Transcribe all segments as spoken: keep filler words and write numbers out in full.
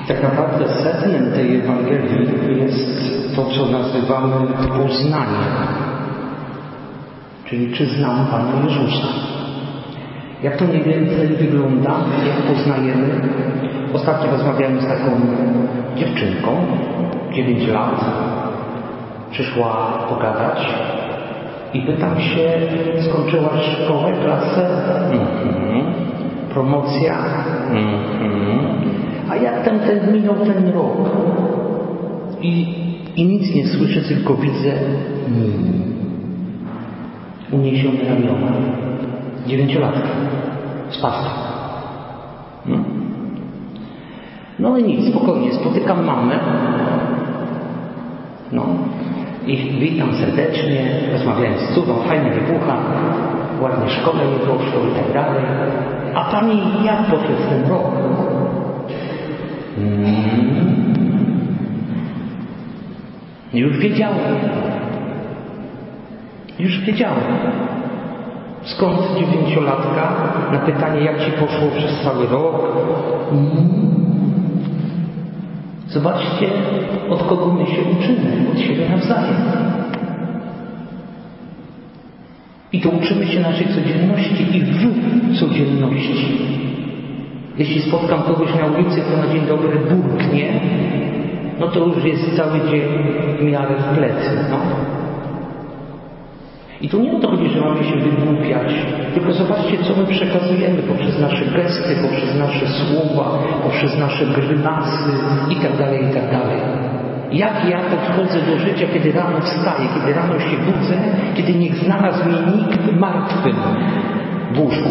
Tak naprawdę sednem tej Ewangelii jest to, co nazywamy poznanie. Czyli czy znam Pana Jezusa. Jak to mniej więcej wygląda, jak poznajemy? Ostatnio rozmawiałem z taką dziewczynką, dziewięć lat. Przyszła pogadać i pytam się, skończyłaś szkołę, klasę? Mhm. Promocja? Mhm. A jak ten, ten minął ten rok? I, I nic nie słyszę, tylko widzę hmm. uniesione ramiona. Dziewięciolatka. Spasta. Hmm? No i nic, spokojnie, spotykam mamę. No. I witam serdecznie, rozmawiałem z córą, fajna wybucha, ładnie szkole nie poszło i tak dalej. A pani jak poszedł ten rok? Hmm. Już wiedziałem. Już wiedziałem. Skąd dziewięciolatka? Na pytanie, jak ci poszło przez cały rok? Hmm. Zobaczcie, od kogo my się uczymy, od siebie nawzajem. I to uczymy się naszej codzienności i w codzienności. Jeśli spotkam kogoś na ulicy, to na dzień dobry burknie, no to już jest cały dzień w miarę w plecy, no. I tu nie o to chodzi, że mamy się wygłupiać, tylko zobaczcie, co my przekazujemy poprzez nasze gesty, poprzez nasze słowa, poprzez nasze grymasy i tak dalej, i tak dalej. Jak ja podchodzę do życia, kiedy rano wstaję, kiedy rano się budzę, kiedy nie znalazł mnie nikt martwym w łóżku.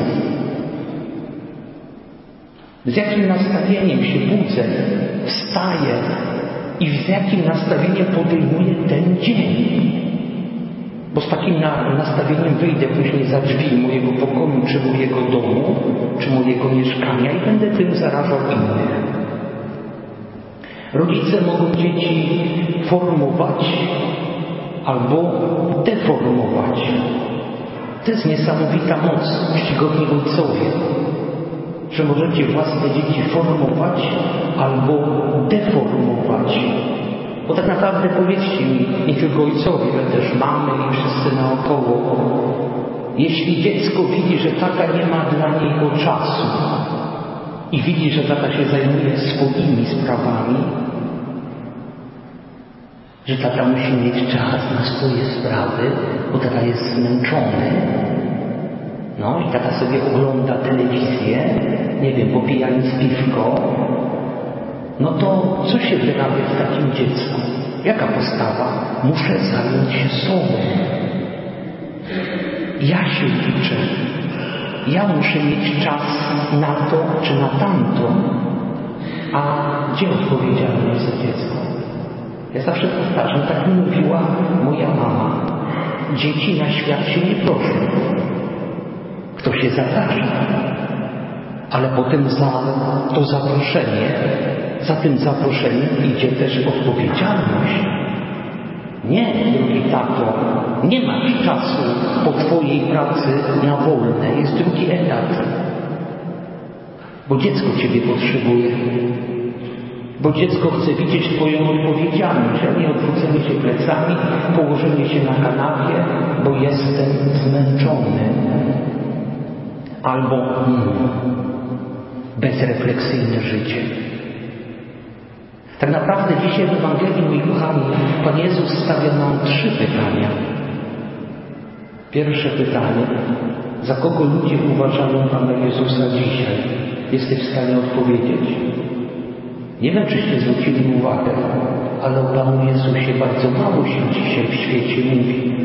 Z jakim nastawieniem się budzę, wstaję i z jakim nastawieniem podejmuję ten dzień. Bo z takim nastawieniem wyjdę później za drzwi mojego pokoju, czy mojego domu, czy mojego mieszkania i będę tym zarażał innych. Rodzice mogą dzieci formować albo deformować. To jest niesamowita moc, czcigodni ojcowie, że możecie własne dzieci formować albo deformować. Bo tak naprawdę powiedzcie mi, nie tylko ojcowie, ale też mamy i wszyscy naokoło. Jeśli dziecko widzi, że tata nie ma dla niego czasu i widzi, że tata się zajmuje swoimi sprawami, że tata musi mieć czas na swoje sprawy, bo tata jest zmęczony, no i tata sobie ogląda telewizję, nie wiem, popijając piwko, no to co się wyrabia w takim dziecku? Jaka postawa? Muszę zająć się sobą. Ja się liczę. Ja muszę mieć czas na to czy na tamto. A gdzie odpowiedzialność za dziecko? Ja zawsze powtarzam, tak mi mówiła moja mama. Dzieci na świat się nie proszą. Kto się zaprasza? Ale potem za to zaproszenie, za tym zaproszeniem idzie też odpowiedzialność. Nie, drugi tato, nie masz czasu po twojej pracy na wolne, jest drugi etat. Bo dziecko ciebie potrzebuje. Bo dziecko chce widzieć twoją odpowiedzialność, a nie odwrócenie się plecami, położenie się na kanapie, bo jestem zmęczony. Albo hmm, bezrefleksyjne życie. Tak naprawdę dzisiaj w Ewangelii, moi kochani, Pan Jezus stawia nam trzy pytania. Pierwsze pytanie. Za kogo ludzie uważają Pana Jezusa dzisiaj? Jesteś w stanie odpowiedzieć? Nie wiem, czyście zwrócili uwagę, ale o Panu Jezusie bardzo mało się dzisiaj w świecie mówi.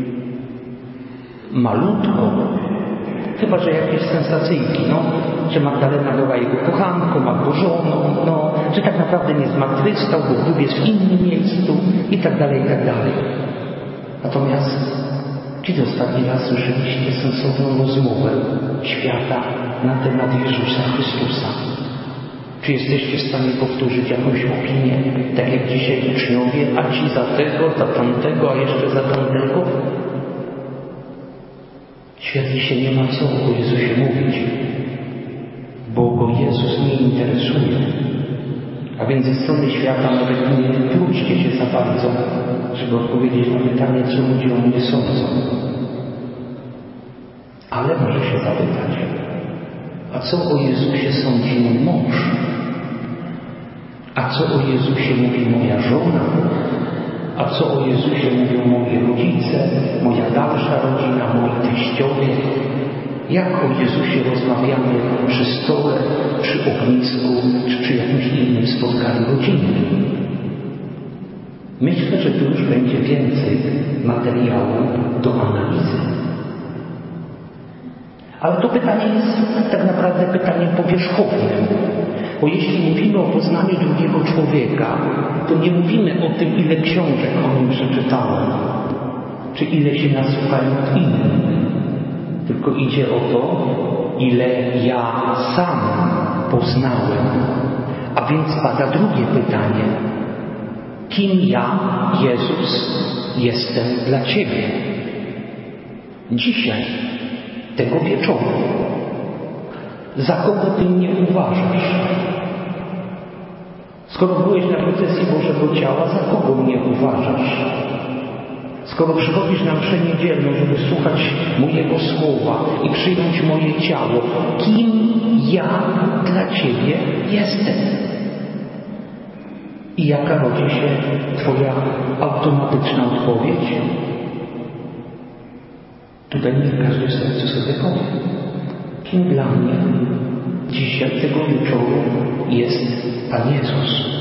Malutko. Chyba że jakieś sensacyjki, no, że Magdalena była jego kochanką albo żoną, no, że tak naprawdę nie zmartwychwstał, bo Bóg jest w innym miejscu i tak dalej, i tak dalej. Natomiast kiedy ostatni raz słyszeliście sensowną rozmowę świata na temat Jezusa Chrystusa? Czy jesteście w stanie powtórzyć jakąś opinię, tak jak dzisiaj uczniowie, a ci za tego, za tamtego, a jeszcze za tamtego? Świat dzisiaj nie ma co o Jezusie mówić, bo go Jezus nie interesuje. A więc ze strony świata nawet nie trućcie się za bardzo, żeby odpowiedzieć na pytanie, co ludzie o mnie sądzą. Ale może się zapytać, a co o Jezusie sądzi mój mąż? A co o Jezusie mówi moja żona? A co o Jezusie mówią moi rodzice, moja dalsza rodzina, moi teściowie? Jak o Jezusie rozmawiamy przy stole, przy ognisku, czy przy jakimś innym spotkaniu rodzinnym? Myślę, że tu już będzie więcej materiału do analizy. Ale to pytanie jest tak naprawdę pytaniem powierzchownym. Bo jeśli mówimy o poznaniu drugiego człowieka, to nie mówimy o tym, ile książek o nim przeczytałem, czy ile się nasłuchałem od innych. Tylko idzie o to, ile ja sam poznałem. A więc pada drugie pytanie. Kim ja, Jezus, jestem dla Ciebie? Dzisiaj, tego wieczoru. Za kogo Ty mnie uważasz? Skoro byłeś na procesji Bożego Ciała, za kogo mnie uważasz? Skoro przychodzisz na mszę niedzielną, żeby słuchać mojego słowa i przyjąć moje ciało, kim ja dla Ciebie jestem? I jaka rodzi się Twoja automatyczna odpowiedź? Tutaj niech każdy w sercu sobie powie. Kim dla mnie dzisiaj, tego wieczoru jest Pan Jezus?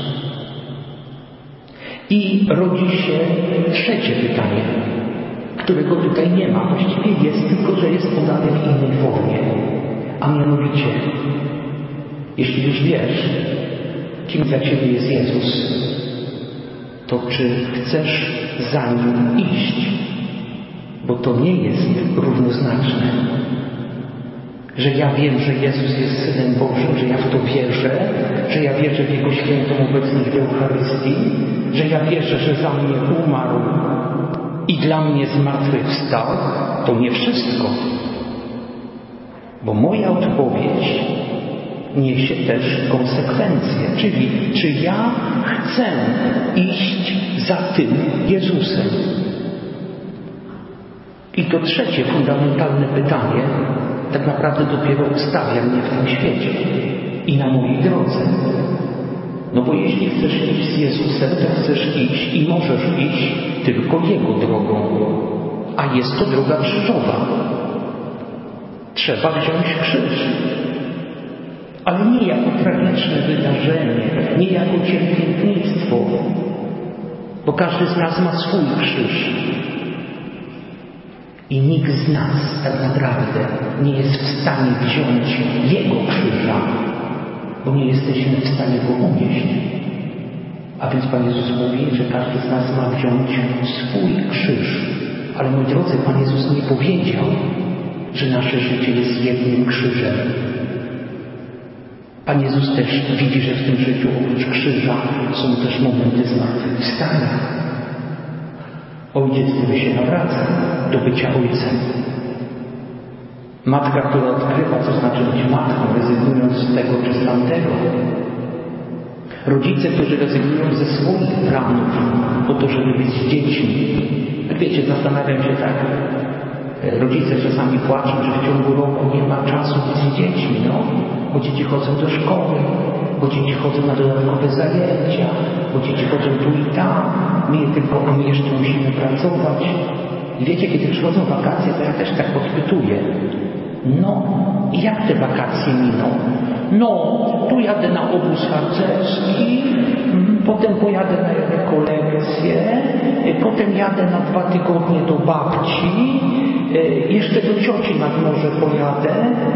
I rodzi się trzecie pytanie, którego tutaj nie ma. Właściwie jest, tylko że jest podane w innej formie. A mianowicie, jeśli już wiesz, kim dla Ciebie jest Jezus, to czy chcesz za Nim iść? Bo to nie jest równoznaczne. Że ja wiem, że Jezus jest Synem Bożym, że ja w to wierzę, że ja wierzę w Jego świętą obecność w Eucharystii, że ja wierzę, że za mnie umarł i dla mnie zmartwychwstał, to nie wszystko. Bo moja odpowiedź niesie też konsekwencje, czyli czy ja chcę iść za tym Jezusem? I to trzecie fundamentalne pytanie tak naprawdę dopiero ustawia mnie w tym świecie i na mojej drodze. No bo jeśli chcesz iść z Jezusem, to chcesz iść i możesz iść tylko Jego drogą. A jest to droga krzyżowa. Trzeba wziąć krzyż. Ale nie jako tragiczne wydarzenie, nie jako cierpiętnictwo, bo każdy z nas ma swój krzyż. I nikt z nas tak naprawdę nie jest w stanie wziąć Jego krzyża, bo nie jesteśmy w stanie go unieść. A więc Pan Jezus mówi, że każdy z nas ma wziąć swój krzyż. Ale moi drodzy, Pan Jezus nie powiedział, że nasze życie jest jednym krzyżem. Pan Jezus też widzi, że w tym życiu oprócz krzyża są też momenty zmartwychwstania. Ojciec, który się nawraca do bycia ojcem. Matka, która odkrywa, co znaczy być matką, rezygnując z tego czy z tamtego. Rodzice, którzy rezygnują ze swoich planów po to, żeby być z dziećmi. Jak wiecie, zastanawiam się tak, rodzice czasami płaczą, że w ciągu roku nie ma czasu być z dziećmi, no, bo dzieci chodzą do szkoły, bo dzieci chodzą na dodatkowe zajęcia, bo dzieci chodzą tu i tam, my je tylko, a my jeszcze musimy pracować. I wiecie, kiedy przychodzą wakacje, to ja też tak podpytuję. No, jak te wakacje miną? No, tu jadę na obóz harcerski, potem pojadę na rekolekcje, potem jadę na dwa tygodnie do babci, jeszcze do cioci nad morze pojadę.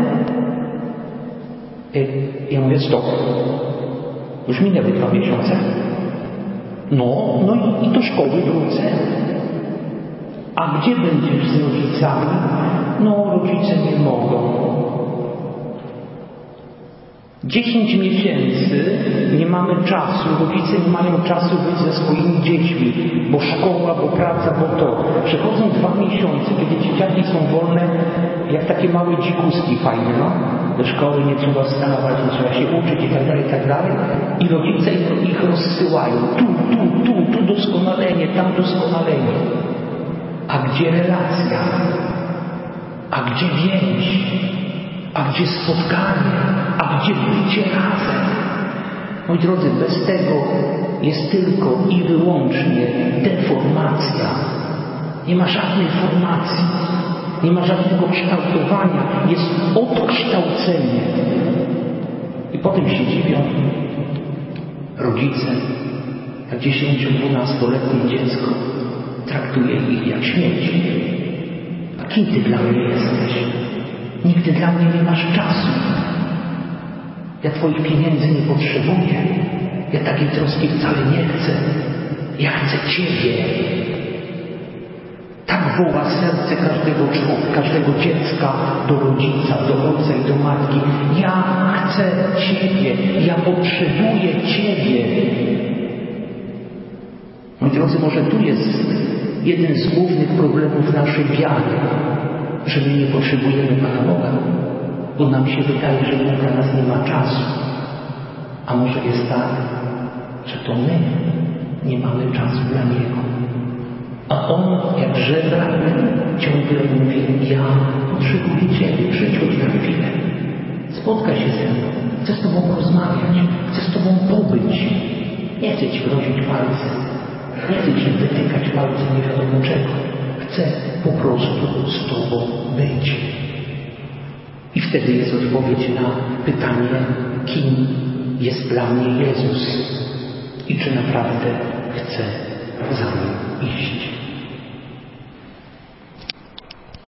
Ja mówię, stop. Już minęły dwa miesiące. No, no i, i do szkoły wrócę. A gdzie będziesz z rodzicami? No, rodzice nie mogą. Dziesięć miesięcy nie mamy czasu, rodzice nie mają czasu być ze swoimi dziećmi, bo szkoła, bo praca, bo to. Przechodzą dwa miesiące, kiedy dzieciaki są wolne, jak takie małe dzikuski fajne, no. Do szkoły nie trzeba wstawać, nie trzeba się uczyć i tak dalej, i tak dalej. I rodzice ich rozsyłają. Tu, tu, tu, tu doskonalenie, tam doskonalenie. A gdzie relacja? A gdzie więź? A gdzie spotkanie? A gdzie bycie razem? Moi drodzy, bez tego jest tylko i wyłącznie deformacja. Nie ma żadnej formacji. Nie ma żadnego kształtowania. Jest odkształcenie. I potem się dziwią rodzice, jak dziesięcio-dwunastoletnie dziecko traktuje ich jak śmieci. A kim ty dla mnie jesteś? Nigdy dla mnie nie masz czasu. Ja twoich pieniędzy nie potrzebuję. Ja takiej troski wcale nie chcę. Ja chcę Ciebie. Tak woła serce każdego człowieka, każdego dziecka do rodzica, do ojca i do matki. Ja chcę Ciebie. Ja potrzebuję Ciebie. Moi drodzy, może tu jest jeden z głównych problemów naszej wiary, że my nie potrzebujemy Pana Boga, bo nam się wydaje, że Bóg dla nas nie ma czasu. A może jest tak, że to my nie mamy czasu dla Niego. A On, jak żebrak, ciągle mówi: ja potrzebuję Ciebie, przyjdź choć na chwilę. Spotkaj się ze mną. Chcę z Tobą porozmawiać. Chcę z Tobą pobyć. Nie chcę Ci grozić palcem. Nie chcę Ci wytykać palcem nie wiadomo czego. Chcę po prostu z Tobą być. I wtedy jest odpowiedź na pytanie, kim jest dla mnie Jezus i czy naprawdę chcę za Nim iść.